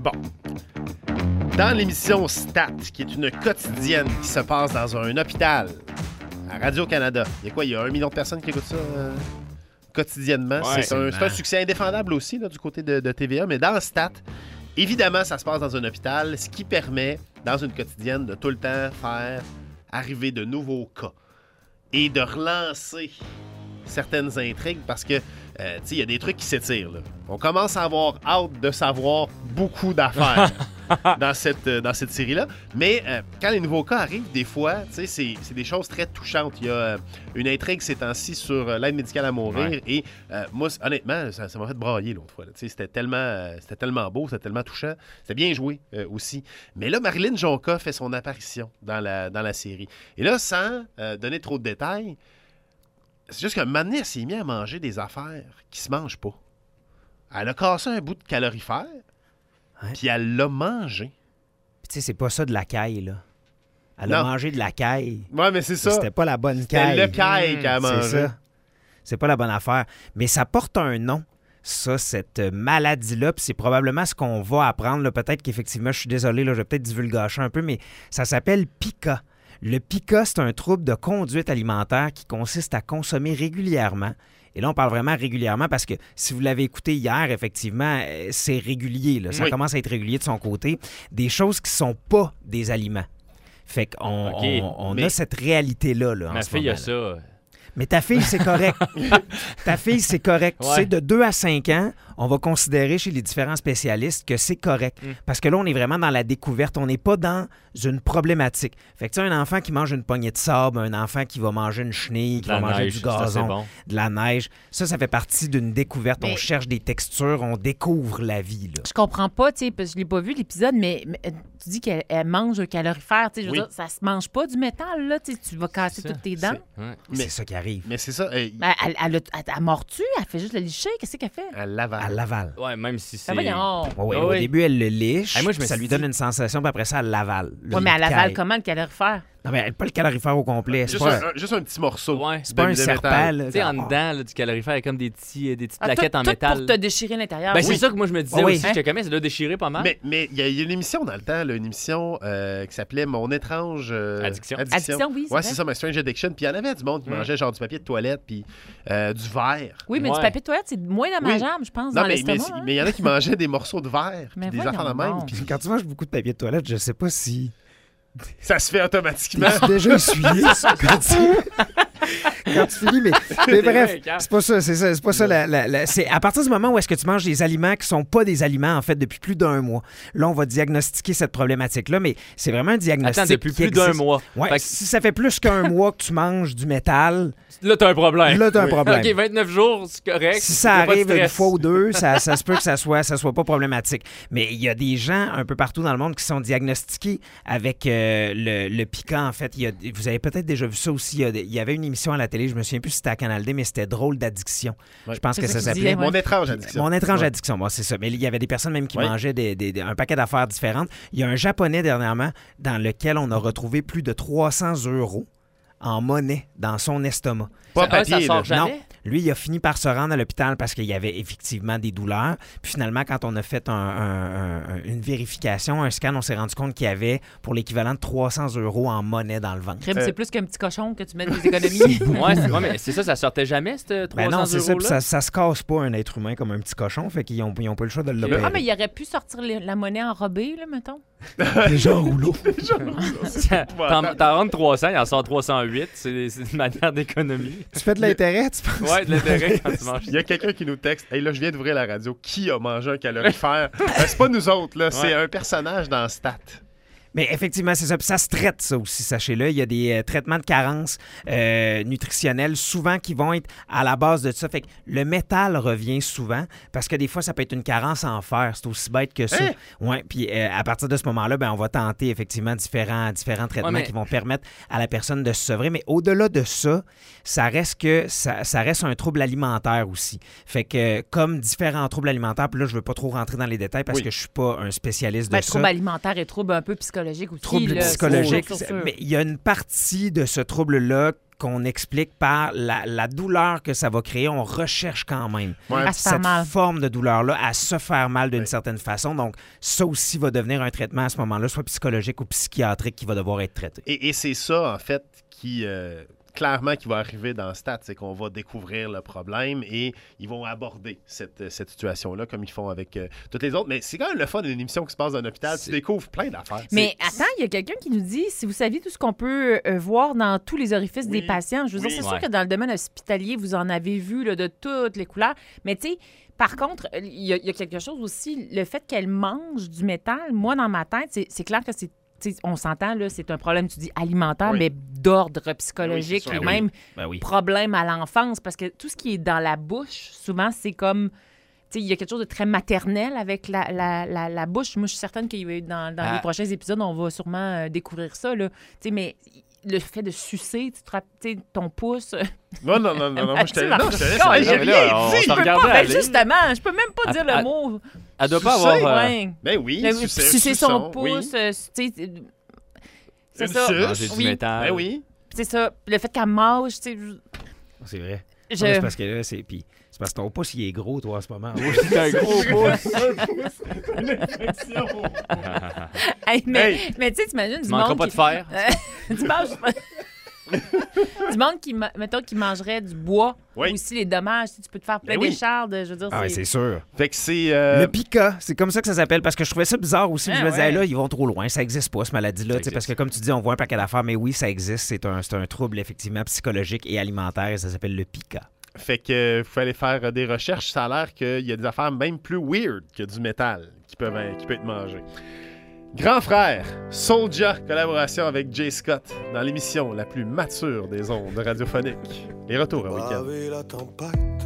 Bon. Dans l'émission Stat, qui est une quotidienne qui se passe dans un hôpital à Radio-Canada, il y a quoi? Il y a 1 million de personnes qui écoutent ça quotidiennement. Ouais, c'est un succès indéfendable aussi là, du côté de TVA, mais dans Stat, évidemment, ça se passe dans un hôpital, ce qui permet, dans une quotidienne, de tout le temps faire arriver de nouveaux cas et de relancer certaines intrigues parce que, il y a des trucs qui s'étirent. Là. On commence à avoir hâte de savoir beaucoup d'affaires dans cette série-là. Mais quand les nouveaux cas arrivent, des fois, c'est des choses très touchantes. Il y a une intrigue ces temps-ci sur l'aide médicale à mourir. Ouais. Et moi, honnêtement, ça m'a fait brailler l'autre fois. C'était tellement beau, c'était tellement touchant. C'était bien joué aussi. Mais là, Marilyn Jonca fait son apparition dans la série. Et là, sans donner trop de détails, c'est juste qu'un moment donné, elle s'est mise à manger des affaires qui se mangent pas. Elle a cassé un bout de calorifère, puis elle l'a mangé. Puis tu sais, c'est pas ça de la caille, là. Elle a mangé de la caille. Ouais, mais c'est ça. C'était pas la bonne caille. C'était le caille qu'elle a mangé. C'est ça. C'est pas la bonne affaire. Mais ça porte un nom, ça, cette maladie-là. Puis c'est probablement ce qu'on va apprendre. Là. Peut-être qu'effectivement, je suis désolé, là, je vais peut-être divulgacher un peu, mais ça s'appelle PICA. Le PICA, c'est un trouble de conduite alimentaire qui consiste à consommer régulièrement. Et là, on parle vraiment régulièrement parce que si vous l'avez écouté hier, effectivement, c'est régulier. Là. Ça commence à être régulier de son côté. Des choses qui ne sont pas des aliments. Fait qu'on a cette réalité-là. Là, ma fille a ça. Mais ta fille, c'est correct. Ta fille, c'est correct. Ouais. Tu sais, de 2 à 5 ans, on va considérer chez les différents spécialistes que c'est correct. Parce que là, on est vraiment dans la découverte. On n'est pas dans une problématique. Fait que tu sais, un enfant qui mange une poignée de sable, un enfant qui va manger une chenille, qui va manger du gazon, de la neige, ça fait partie d'une découverte. Mais on cherche des textures, on découvre la vie. Là. Je comprends pas, tu sais, parce que je l'ai pas vu l'épisode, mais tu dis qu'elle mange un calorifère. Tu sais, je veux dire, ça se mange pas du métal, là. Tu vas casser toutes tes dents. C'est ça qui arrive. Mais c'est ça. Elle mord-tu? Elle fait juste le licher? Qu'est-ce qu'elle fait? Elle l'avale. Elle l'avale. Ouais, même si c'est... Au début, elle le liche, ça lui donne une sensation, puis après ça, elle l'avale. Oui, mais elle avale comment, le calorifère? Non, mais pas le calorifère au complet. Juste un petit morceau. Ouais. C'est pas un serpent. Tu sais, en dedans du calorifère, il y a comme des petites plaquettes en métal. Pour te déchirer l'intérieur. Ben, c'est ça que moi, je me disais aussi. J'étais comme ça doit déchirer pas mal. Mais il y a une émission dans le temps, là, une émission qui s'appelait Mon étrange Addiction. Addiction, oui. Ouais, c'est ça, My Strange Addiction. Puis il y en avait du monde qui mangeait genre du papier de toilette puis du verre. Oui, mais du papier de toilette, c'est moins dommageable, je pense, dans l'estomac. Mais il y en a qui mangeaient des morceaux de verre puis des affaires de même. Puis quand tu manges beaucoup de papier de toilette, je sais pas si... Ça se fait automatiquement. Tu déjà essuyé ça quand tu finis, mais bref, c'est pas ça, c'est pas ça. C'est à partir du moment où est-ce que tu manges des aliments qui sont pas des aliments, en fait, depuis plus d'1 mois. Là, on va diagnostiquer cette problématique-là, mais c'est vraiment un diagnostic. Attends, depuis plus d'1 mois. Ouais, si ça fait plus qu'1 mois que tu manges du métal... Là, t'as un problème. Là, t'as un problème. OK, 29 jours, c'est correct. Si ça arrive une fois ou deux, ça se peut que ça soit pas problématique. Mais il y a des gens un peu partout dans le monde qui sont diagnostiqués avec le PICA, en fait. Vous avez peut-être déjà vu ça aussi. Il y avait une émission à la télé, je me souviens plus si c'était à Canal D, mais c'était Drôle d'addiction. Ouais. Je pense que ça s'appelait. Mon étrange addiction. Mon étrange addiction, moi, c'est ça. Mais il y avait des personnes même qui mangeaient un paquet d'affaires différentes. Il y a un Japonais dernièrement dans lequel on a retrouvé plus de 300 € en monnaie dans son estomac. Pas papier, ça sort jamais? Non. Lui, il a fini par se rendre à l'hôpital parce qu'il y avait effectivement des douleurs. Puis finalement, quand on a fait une vérification, un scan, on s'est rendu compte qu'il y avait pour l'équivalent de 300 € en monnaie dans le ventre. C'est plus qu'un petit cochon que tu mets des économies. Mais c'est ça sortait jamais, cette 300 non, c'est €-là? Ça se casse pas un être humain comme un petit cochon, fait qu'ils n'ont pas le choix de l'opérer. Ah, mais il aurait pu sortir la monnaie enrobée, là, mettons. Déjà en rouleau. T'en rentres 300, il en sort 308. C'est une manière d'économie. Tu fais de l'intérêt, tu penses? Ouais, de l'intérêt quand tu manges. Il y a quelqu'un qui nous texte. Hey, là, je viens d'ouvrir la radio. Qui a mangé un calorifère? C'est pas nous autres, là. C'est un personnage dans Stat. Mais effectivement, c'est ça. Puis ça se traite, ça aussi, sachez-le. Il y a des traitements de carence nutritionnelle, souvent qui vont être à la base de ça. Fait que le métal revient souvent, parce que des fois, ça peut être une carence en fer. C'est aussi bête que ça. Ouais. Puis à partir de ce moment-là, on va tenter effectivement différents traitements qui vont permettre à la personne de se sevrer. Mais au-delà de ça, ça reste un trouble alimentaire aussi. Fait que comme différents troubles alimentaires, puis là, je veux pas trop rentrer dans les détails parce que je suis pas un spécialiste de ça. Trouble alimentaire et trouble un peu psychologique aussi. Trouble psychologique. Mais il y a une partie de ce trouble-là qu'on explique par la douleur que ça va créer. On recherche quand même À se faire mal. forme de douleur-là à se faire mal d'une certaine façon. Donc, ça aussi va devenir un traitement à ce moment-là, soit psychologique ou psychiatrique, qui va devoir être traité. Et c'est ça, en fait, qui clairement qui va arriver dans Stat, c'est qu'on va découvrir le problème et ils vont aborder cette situation-là comme ils font avec toutes les autres. Mais c'est quand même le fun d'une émission qui se passe dans un hôpital. Tu découvres plein d'affaires. Mais attends, il y a quelqu'un qui nous dit, si vous saviez tout ce qu'on peut voir dans tous les orifices des patients, je veux dire, c'est sûr que dans le domaine hospitalier, vous en avez vu là, de toutes les couleurs. Mais tu sais, par contre, il y a quelque chose aussi, le fait qu'elle mange du métal, moi, dans ma tête, c'est clair que c'est t'sais, on s'entend, là, c'est un problème, tu dis, alimentaire, mais d'ordre psychologique et même problème à l'enfance. Parce que tout ce qui est dans la bouche, souvent, c'est comme... Il y a quelque chose de très maternel avec la bouche. Moi, je suis certaine que dans les prochains épisodes, on va sûrement découvrir ça. Là. Mais le fait de sucer, ton pouce... Non, moi, je te laisse. Justement, je peux même pas dire le mot. Elle doit pas avoir... Ben oui, sucer son pouce, c'est ça. Manger du métal. Ben oui. C'est ça. Le fait qu'elle mange, c'est vrai. C'est parce que là, c'est parce que ton pouce, il est gros, toi, en ce moment. C'est un gros pouce. Une infection. Mais tu sais, t'imagines du monde. Tu manqueras pas de fer. Du monde qui mangerait du bois. Aussi les dommages. Tu peux te faire plein d'échardes. Je veux dire, c'est sûr. Fait que c'est... Le pica, c'est comme ça que ça s'appelle. Parce que je trouvais ça bizarre aussi. Je me disais, là, ils vont trop loin. Ça n'existe pas, cette maladie-là. Parce que comme tu dis, on voit un paquet d'affaires. Mais oui, ça existe. C'est un trouble, effectivement, psychologique et alimentaire. Et ça s'appelle le pica. Fait que faut aller faire des recherches. Ça a l'air qu'il y a des affaires même plus weird que du métal qui peut être mangé. Grand Frère, Soulja, collaboration avec Jay Scott dans l'émission la plus mature des ondes radiophoniques. Les retours à week-end.